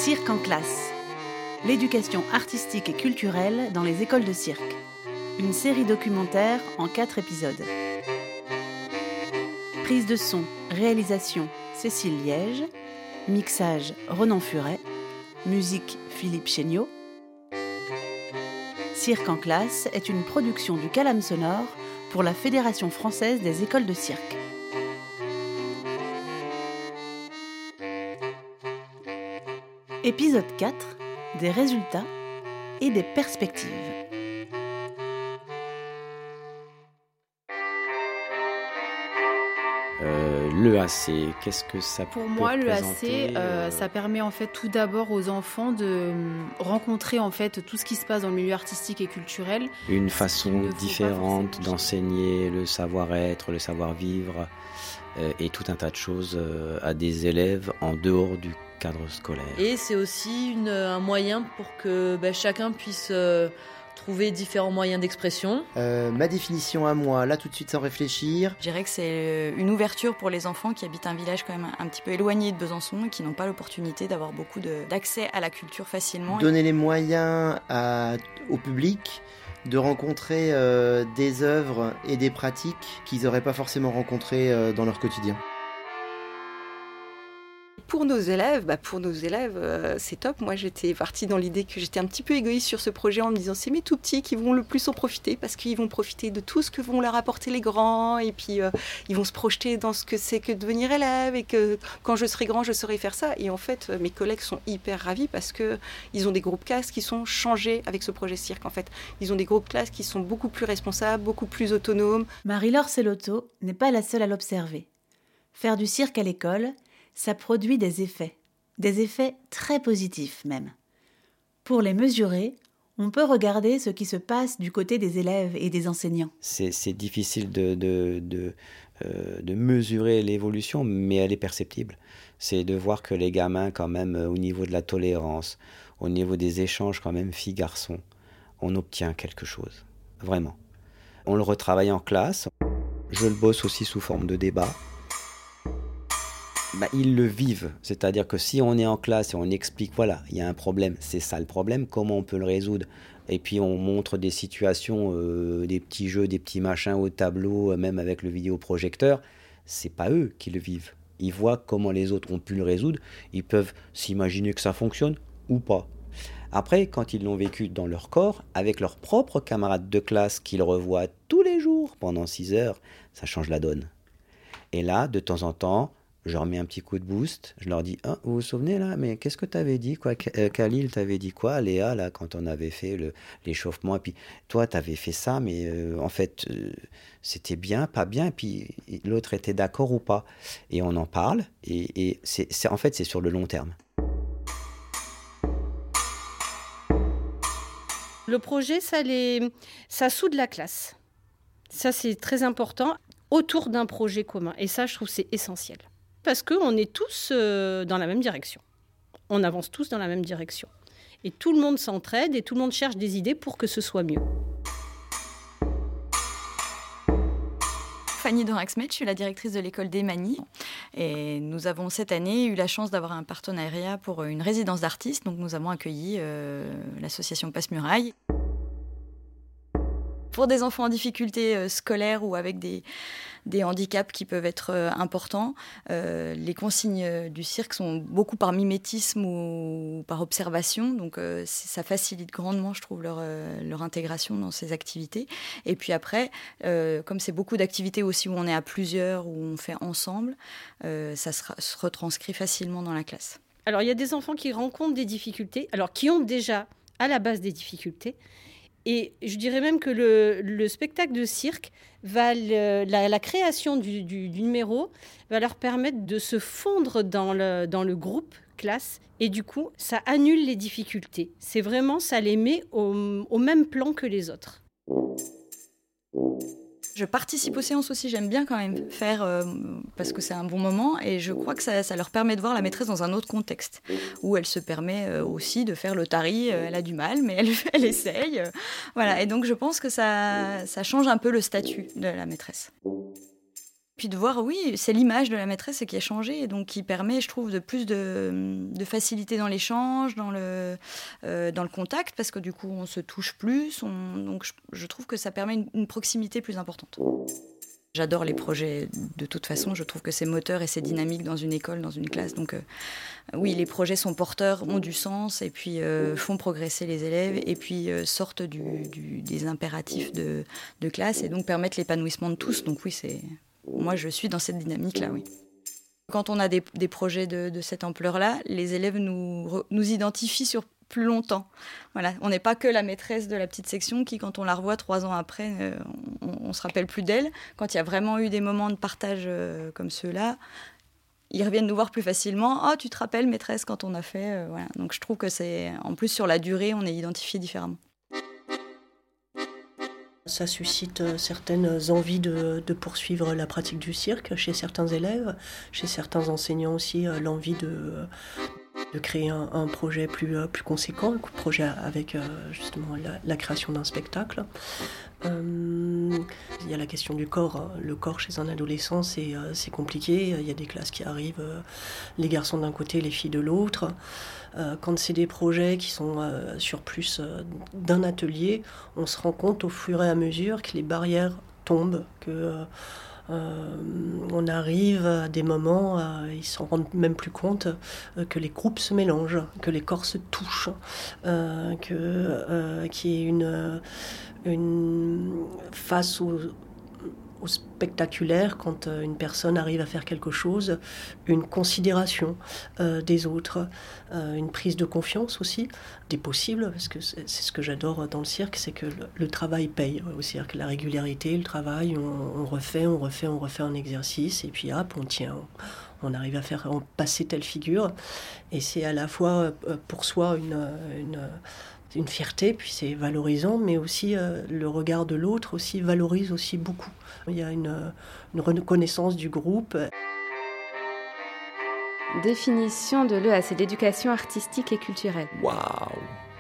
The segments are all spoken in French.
Cirque en classe. L'éducation artistique et culturelle dans les écoles de cirque. Une série documentaire en 4 épisodes. Prise de son, réalisation Cécile Liège. Mixage Ronan Furet. Musique Philippe Chéniaud. Cirque en classe est une production du Calame Sonore pour la Fédération française des écoles de cirque. Épisode 4, des résultats et des perspectives. L'EAC, qu'est-ce que ça peut Pour moi, représenter, l'EAC, ça permet en fait tout d'abord aux enfants de rencontrer en fait tout ce qui se passe dans le milieu artistique et culturel. Une façon différente d'enseigner le savoir-être, le savoir-vivre et tout un tas de choses à des élèves en dehors du cadre scolaire. Et c'est aussi un moyen pour que chacun puisse trouver différents moyens d'expression. Ma définition à moi, là tout de suite sans réfléchir. Je dirais que c'est une ouverture pour les enfants qui habitent un village quand même un petit peu éloigné de Besançon et qui n'ont pas l'opportunité d'avoir beaucoup d'accès à la culture facilement. Donner les moyens au public de rencontrer des œuvres et des pratiques qu'ils n'auraient pas forcément rencontrées dans leur quotidien. Pour nos élèves, c'est top. Moi, j'étais partie dans l'idée que j'étais un petit peu égoïste sur ce projet en me disant c'est mes tout petits qui vont le plus en profiter parce qu'ils vont profiter de tout ce que vont leur apporter les grands et puis ils vont se projeter dans ce que c'est que devenir élève et que quand je serai grand, je saurai faire ça. Et en fait, mes collègues sont hyper ravis parce qu'ils ont des groupes classes qui sont changés avec ce projet cirque. En fait, ils ont des groupes classes qui sont beaucoup plus responsables, beaucoup plus autonomes. Marie-Laure Sellotto n'est pas la seule à l'observer. Faire du cirque à l'école, ça produit des effets très positifs même. Pour les mesurer, on peut regarder ce qui se passe du côté des élèves et des enseignants. C'est difficile de mesurer l'évolution, mais elle est perceptible. C'est de voir que les gamins, quand même, au niveau de la tolérance, au niveau des échanges, quand même, filles-garçons, on obtient quelque chose, vraiment. On le retravaille en classe. Je le bosse aussi sous forme de débat. Ils le vivent, c'est-à-dire que si on est en classe et on explique, voilà, il y a un problème, c'est ça le problème, comment on peut le résoudre, et puis on montre des situations, des petits jeux, des petits machins au tableau, même avec le vidéoprojecteur, c'est pas eux qui le vivent. Ils voient comment les autres ont pu le résoudre, ils peuvent s'imaginer que ça fonctionne ou pas. Après, quand ils l'ont vécu dans leur corps, avec leurs propres camarades de classe qu'ils revoient tous les jours pendant 6 heures, ça change la donne. Et là, de temps en temps, je leur mets un petit coup de boost, je leur dis « vous vous souvenez là, mais qu'est-ce que t'avais dit quoi Khalil t'avait dit quoi Léa, là, quand on avait fait l'échauffement, et puis toi t'avais fait ça, mais en fait, c'était bien, pas bien, et puis l'autre était d'accord ou pas ?» Et on en parle, et en fait, c'est sur le long terme. Le projet, ça soude la classe. Ça, c'est très important, autour d'un projet commun. Et ça, je trouve, c'est essentiel. Parce qu'on est tous dans la même direction. On avance tous dans la même direction. Et tout le monde s'entraide et tout le monde cherche des idées pour que ce soit mieux. Fanny Doraxmet, je suis la directrice de l'école d'Emani. Et nous avons cette année eu la chance d'avoir un partenariat pour une résidence d'artistes. Donc nous avons accueilli l'association Passe-Muraille. Pour des enfants en difficulté scolaire ou avec des handicaps qui peuvent être importants, les consignes du cirque sont beaucoup par mimétisme ou par observation. Donc ça facilite grandement, je trouve, leur intégration dans ces activités. Et puis après, comme c'est beaucoup d'activités aussi où on est à plusieurs, où on fait ensemble, ça se retranscrit facilement dans la classe. Alors il y a des enfants qui rencontrent des difficultés, alors qui ont déjà à la base des difficultés. Et je dirais même que le spectacle de cirque, la création du numéro va leur permettre de se fondre dans le groupe classe. Et du coup, ça annule les difficultés. C'est vraiment, ça les met au même plan que les autres. Je participe aux séances aussi, j'aime bien quand même faire parce que c'est un bon moment et je crois que ça leur permet de voir la maîtresse dans un autre contexte où elle se permet aussi de faire le tari, elle a du mal mais elle essaye. Voilà. Et donc je pense que ça change un peu le statut de la maîtresse. Puis de voir, oui, c'est l'image de la maîtresse qui a changé, et donc qui permet, je trouve, de plus de facilité dans l'échange, dans le contact, parce que du coup, on se touche plus. Donc je trouve que ça permet une proximité plus importante. J'adore les projets de toute façon, je trouve que c'est moteur et c'est dynamique dans une école, dans une classe. Donc oui, les projets sont porteurs, ont du sens et puis font progresser les élèves et puis sortent des impératifs de classe et donc permettent l'épanouissement de tous. Donc oui, moi je suis dans cette dynamique-là, oui. Quand on a des projets de cette ampleur-là, les élèves nous identifient sur plus longtemps. Voilà, on n'est pas que la maîtresse de la petite section qui, quand on la revoit 3 ans après, on se rappelle plus d'elle. Quand il y a vraiment eu des moments de partage comme ceux-là, ils reviennent nous voir plus facilement. « Oh, tu te rappelles, maîtresse, quand on a fait... voilà. » Donc je trouve que c'est... En plus, sur la durée, on est identifié différemment. Ça suscite certaines envies de poursuivre la pratique du cirque chez certains élèves, chez certains enseignants aussi, l'envie de créer un projet plus conséquent, un projet avec justement la création d'un spectacle. Il y a la question du corps. Hein. Le corps chez un adolescent, c'est compliqué. Il y a des classes qui arrivent, les garçons d'un côté, les filles de l'autre. Quand c'est des projets qui sont sur plus d'un atelier, on se rend compte au fur et à mesure que les barrières tombent, que on arrive à des moments, ils s'en rendent même plus compte, que les groupes se mélangent, que les corps se touchent, qu'il y ait une face au spectaculaire quand une personne arrive à faire quelque chose, une considération des autres, une prise de confiance aussi, des possibles, parce que c'est ce que j'adore dans le cirque, c'est que le travail paye au cirque, la régularité, le travail, on refait un exercice, et puis hop, on tient, on arrive à faire passer telle figure, et c'est à la fois pour soi une fierté, puis c'est valorisant, mais aussi le regard de l'autre aussi valorise aussi beaucoup. Il y a une reconnaissance du groupe. Définition de l'EAC, l'éducation artistique et culturelle. Waouh,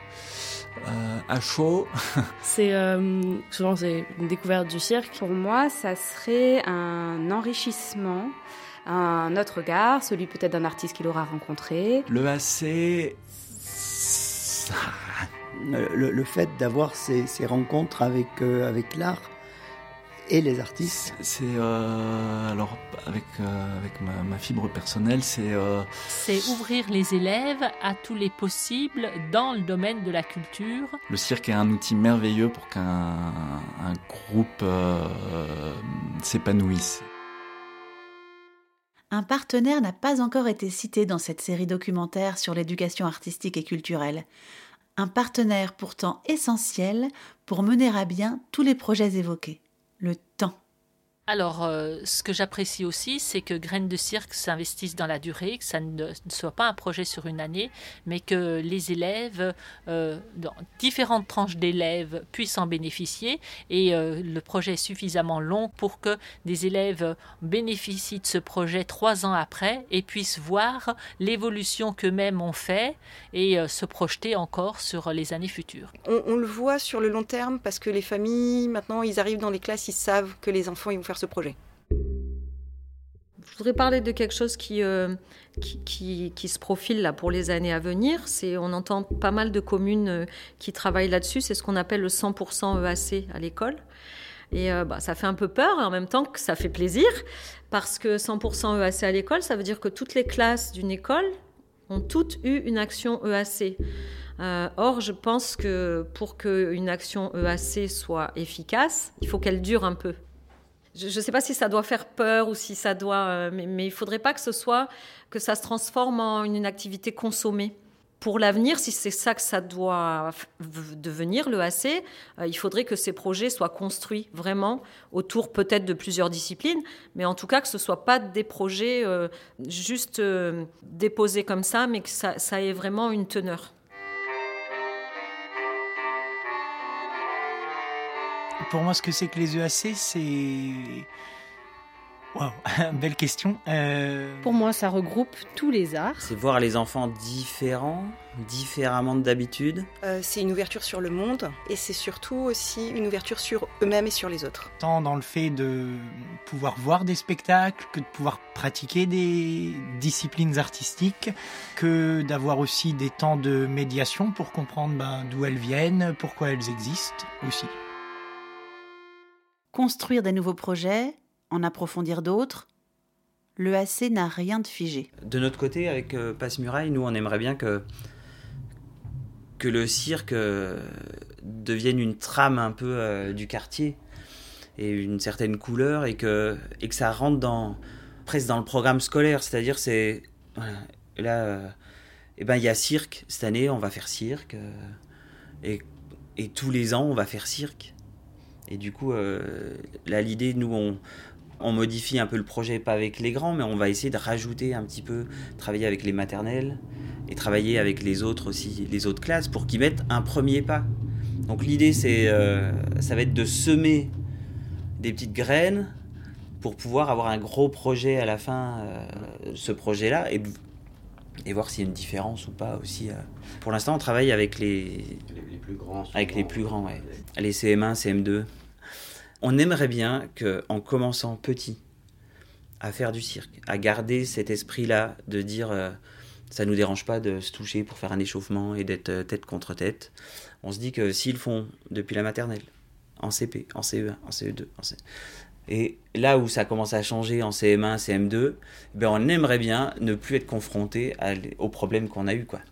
à chaud. Souvent c'est une découverte du cirque. Pour moi, ça serait un enrichissement, un autre regard, celui peut-être d'un artiste qu'il aura rencontré. L'EAC... Le fait d'avoir ces rencontres avec l'art et les artistes. Alors avec ma fibre personnelle, c'est ouvrir les élèves à tous les possibles dans le domaine de la culture. Le cirque est un outil merveilleux pour qu'un groupe s'épanouisse. Un partenaire n'a pas encore été cité dans cette série documentaire sur l'éducation artistique et culturelle. Un partenaire pourtant essentiel pour mener à bien tous les projets évoqués. Le temps. Alors, ce que j'apprécie aussi, c'est que Graines de Cirque s'investissent dans la durée, que ça ne soit pas un projet sur une année, mais que les élèves, dans différentes tranches d'élèves, puissent en bénéficier. Et le projet est suffisamment long pour que des élèves bénéficient de ce projet 3 ans après et puissent voir l'évolution qu'eux-mêmes ont fait et se projeter encore sur les années futures. On le voit sur le long terme parce que les familles, maintenant, ils arrivent dans les classes, ils savent que les enfants ils vont faire ce projet. Je voudrais parler de quelque chose qui se profile là pour les années à venir. On entend pas mal de communes qui travaillent là-dessus. C'est ce qu'on appelle le 100% EAC à l'école. Et ça fait un peu peur et en même temps que ça fait plaisir parce que 100% EAC à l'école, ça veut dire que toutes les classes d'une école ont toutes eu une action EAC. Or, je pense que pour qu'une action EAC soit efficace, il faut qu'elle dure un peu. Je ne sais pas si ça doit faire peur ou si ça doit... mais il ne faudrait pas que ça se transforme en une activité consommée. Pour l'avenir, si c'est ça que ça doit devenir, l'EAC, il faudrait que ces projets soient construits vraiment autour peut-être de plusieurs disciplines, mais en tout cas que ce ne soient pas des projets juste déposés comme ça, mais que ça ait vraiment une teneur. Pour moi, ce que c'est que les EAC, c'est Wow, belle question. Pour moi, ça regroupe tous les arts. C'est voir les enfants différemment de d'habitude. C'est une ouverture sur le monde et c'est surtout aussi une ouverture sur eux-mêmes et sur les autres. Tant dans le fait de pouvoir voir des spectacles, que de pouvoir pratiquer des disciplines artistiques, que d'avoir aussi des temps de médiation pour comprendre d'où elles viennent, pourquoi elles existent aussi. Construire des nouveaux projets, en approfondir d'autres, l'EAC n'a rien de figé. De notre côté, avec Passe-Muraille, nous on aimerait bien que le cirque devienne une trame un peu du quartier et une certaine couleur et que ça rentre presque dans le programme scolaire. C'est-à-dire, là, il y a cirque. Cette année, on va faire cirque et tous les ans, on va faire cirque. Et du coup, là, l'idée, nous, on modifie un peu le projet, pas avec les grands, mais on va essayer de rajouter un petit peu, travailler avec les maternelles et travailler avec les autres aussi, les autres classes, pour qu'ils mettent un premier pas. Donc l'idée, ça va être de semer des petites graines pour pouvoir avoir un gros projet à la fin, ce projet-là, et voir s'il y a une différence ou pas aussi. Pour l'instant, on travaille avec les plus grands. Avec les plus grands, ouais. Les CM1, CM2. On aimerait bien qu'en commençant petit à faire du cirque, à garder cet esprit-là de dire ça nous dérange pas de se toucher pour faire un échauffement et d'être tête contre tête. On se dit que s'ils le font depuis la maternelle, en CP, en CE1, en CE2, et là où ça commence à changer en CM1, CM2, on aimerait bien ne plus être confronté aux problèmes qu'on a eus, quoi.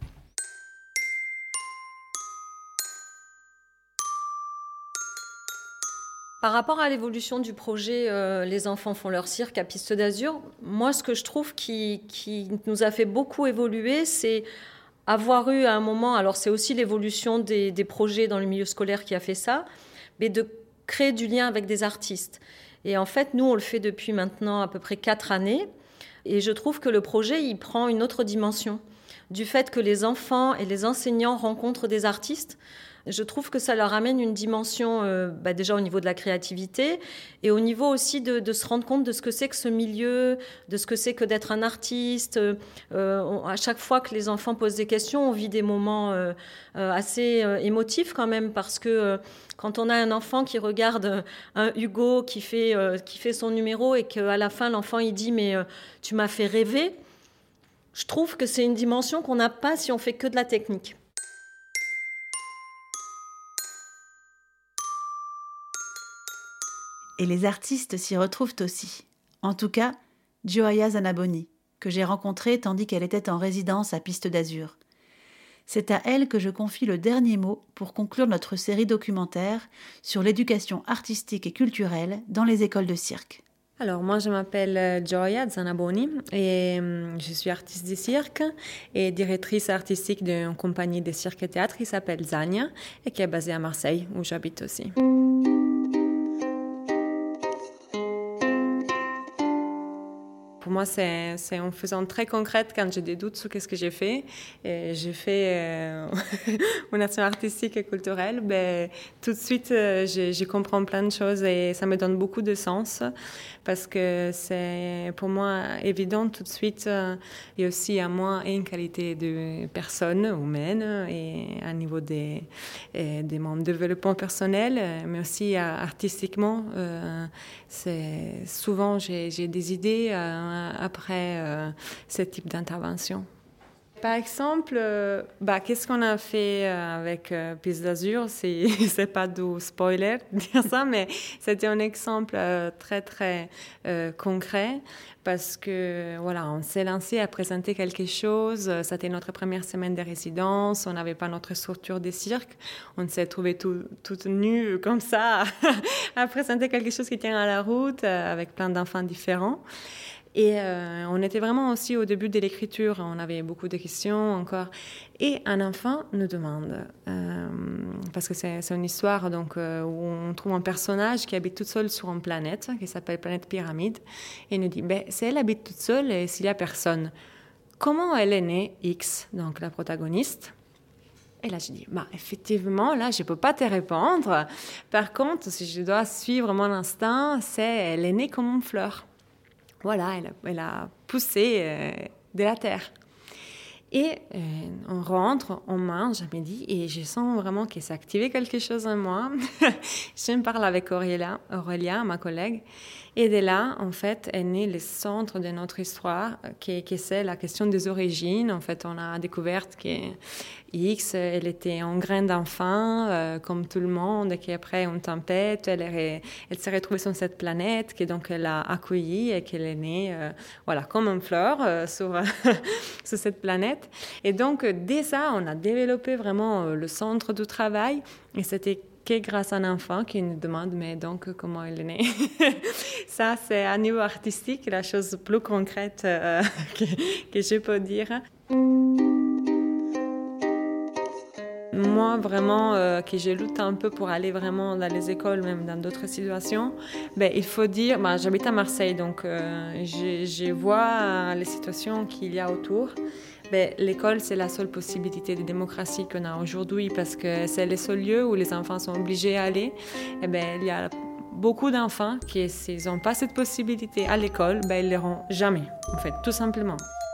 Par rapport à l'évolution du projet Les enfants font leur cirque à Piste d'Azur, moi ce que je trouve qui nous a fait beaucoup évoluer, c'est avoir eu à un moment, alors c'est aussi l'évolution des projets dans le milieu scolaire qui a fait ça, mais de créer du lien avec des artistes. Et en fait, nous on le fait depuis maintenant à peu près 4 années, et je trouve que le projet il prend une autre dimension. Du fait que les enfants et les enseignants rencontrent des artistes, je trouve que ça leur amène une dimension déjà au niveau de la créativité et au niveau aussi de se rendre compte de ce que c'est que ce milieu, de ce que c'est que d'être un artiste. À chaque fois que les enfants posent des questions, on vit des moments assez émotifs quand même, parce que quand on a un enfant qui regarde un Hugo qui fait son numéro et qu'à la fin l'enfant il dit « mais tu m'as fait rêver », je trouve que c'est une dimension qu'on n'a pas si on fait que de la technique. Et les artistes s'y retrouvent aussi. En tout cas, Gioia Zanaboni, que j'ai rencontrée tandis qu'elle était en résidence à Piste d'Azur. C'est à elle que je confie le dernier mot pour conclure notre série documentaire sur l'éducation artistique et culturelle dans les écoles de cirque. Alors, moi, je m'appelle Gioia Zanaboni et je suis artiste de cirque et directrice artistique d'une compagnie de cirque et théâtre qui s'appelle Zania et qui est basée à Marseille, où j'habite aussi. Pour moi, c'est en faisant très concrète quand j'ai des doutes sur ce que j'ai fait. Et j'ai fait une action artistique et culturelle. Tout de suite, je comprends plein de choses et ça me donne beaucoup de sens parce que c'est pour moi évident tout de suite. Il y a aussi à moi une qualité de personne humaine et à niveau de mon développement personnel, mais aussi artistiquement. C'est souvent j'ai des idées après ce type d'intervention. Par exemple, qu'est-ce qu'on a fait avec Piste d'Azur? C'est pas du spoiler de dire ça, mais c'était un exemple très très concret parce que voilà, on s'est lancé à présenter quelque chose. C'était notre première semaine de résidence. On n'avait pas notre structure de cirque. On s'est trouvé tout nus comme ça à présenter quelque chose qui tient à la route avec plein d'enfants différents. Et on était vraiment aussi au début de l'écriture, on avait beaucoup de questions encore. Et un enfant nous demande, parce que c'est une histoire donc, où on trouve un personnage qui habite toute seule sur une planète, qui s'appelle Planète Pyramide, et il nous dit, si elle habite toute seule et s'il n'y a personne, comment elle est née, X, donc la protagoniste? Et là, je dis, effectivement, là, je ne peux pas te répondre. Par contre, si je dois suivre mon instinct, elle est née comme une fleur. voilà, elle a poussé de la terre. Et on rentre, on mange à midi et je sens vraiment qu'il s'est activé quelque chose en moi. Je me parle avec Aurélia, ma collègue. Et de là, en fait, est né le centre de notre histoire, qui c'est la question des origines. En fait, on a découvert que X, elle était en grain d'enfant, comme tout le monde, et qu'après une tempête, elle s'est retrouvée sur cette planète, que donc elle a accueillie et qu'elle est née, comme une fleur sur cette planète. Et donc, dès ça, on a développé vraiment le centre du travail, et c'était que grâce à un enfant qui nous demande mais donc comment elle est née. Ça, c'est à niveau artistique la chose plus concrète que je peux dire. Moi, vraiment, que je lutte un peu pour aller vraiment dans les écoles, même dans d'autres situations, il faut dire, j'habite à Marseille, donc je vois les situations qu'il y a autour. L'école, c'est la seule possibilité de démocratie qu'on a aujourd'hui parce que c'est le seul lieu où les enfants sont obligés d'aller. Il y a beaucoup d'enfants qui, s'ils n'ont pas cette possibilité à l'école, ils ne l'iront jamais, en fait, tout simplement.